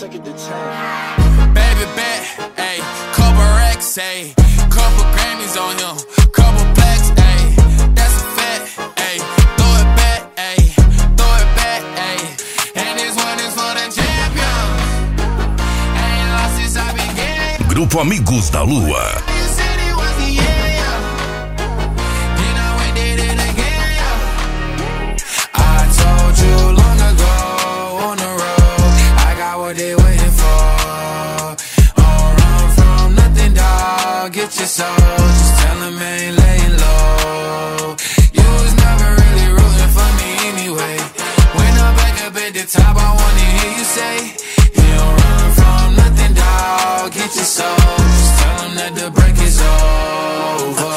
2nd to 10. Baby bet, ayy, couple racks, ayy, couple Grammys on him, couple blacks, ayy, that's a fact, ayy, throw it back, ayy, and this one is for the champion, ain't lost since I began. Grupo Amigos da Lua. Get your soul, just tell him I ain't laying low. You was never really rooting for me anyway. When I'm back up at the top, I wanna hear you say, you don't run from nothing, dawg. Get your soul, just tell him that the break is over.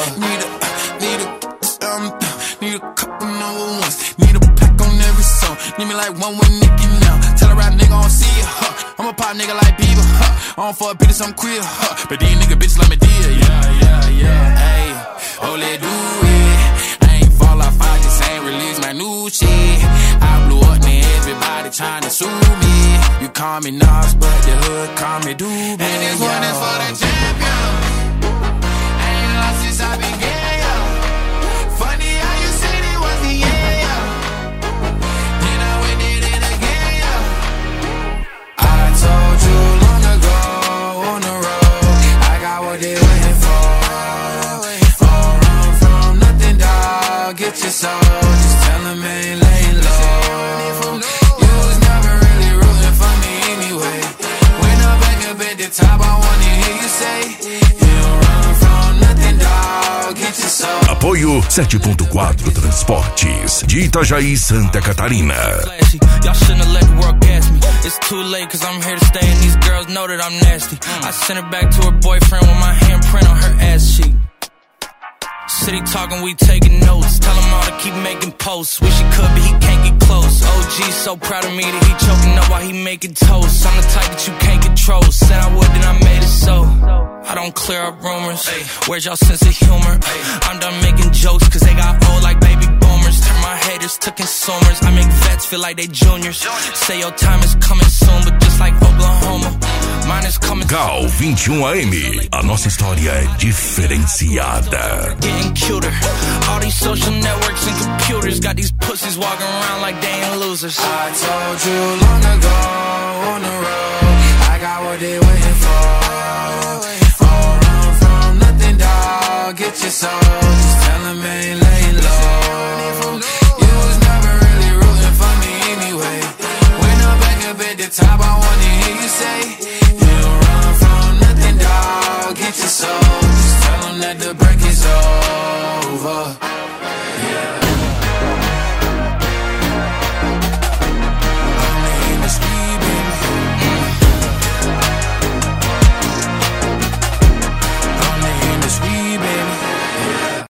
Need a couple number ones. Need a pack on every song. Need me like one with Nicki now. Tell a rap nigga I don't see ya, I'm a pop nigga like Bieber, I don't fuck bitches, I'm queer, but these nigga bitches let me deal, yeah. Ayy, oh, let's do it. I ain't fall off, I just ain't release my new shit. I blew up, man, everybody tryna sue me. You call me Nas, but the hood call me Doobie. And this one is for the champion. Ain't lost since I began, yeah. Funny how you said it was the end, yeah. Then I went did it again, yeah. I told you long ago on the road, I got what they waiting for. Don't run from nothing, dawg. Get your soul, just tell them I ain't laying low. You was never really rooting for me anyway. When I'm back up at the top, I wanna hear you say, you don't run from nothing, dawg. Get your soul. Apoio 7.4 Transportes de Itajaí, Santa Catarina. Y'all shouldn't have let the world gas me. It's too late cause I'm here to stay and these girls know that I'm nasty. I sent her back to her boyfriend with my handprint on her ass cheek. City talking, we taking notes. Tell him all to keep making posts. Wish he could, but he can't get close. OG so proud of me that he choking up while he making toast. I'm the type that you can't control. Said I would, then I made it so. I don't clear up rumors. Where's y'all sense of humor? I'm done making jokes cause they got old like baby boomers. Turn my haters to consumers. I make vets feel like they juniors. Say your time is coming soon, but just like Oklahoma, mine is coming. Gal 21 AM. A nossa história é diferenciada. Getting cuter. All these social networks and computers got these pussies walking around like they ain't losers. I told you long ago on the road, I got what they waiting for. Don't run from nothing, dawg. Get your soul, just tell them I ain't laying low. You was never really rooting for me anyway. When I'm back up at the top, I wanna hear you say, you don't run from nothing, dawg. Get your soul, just tell them that the break is over.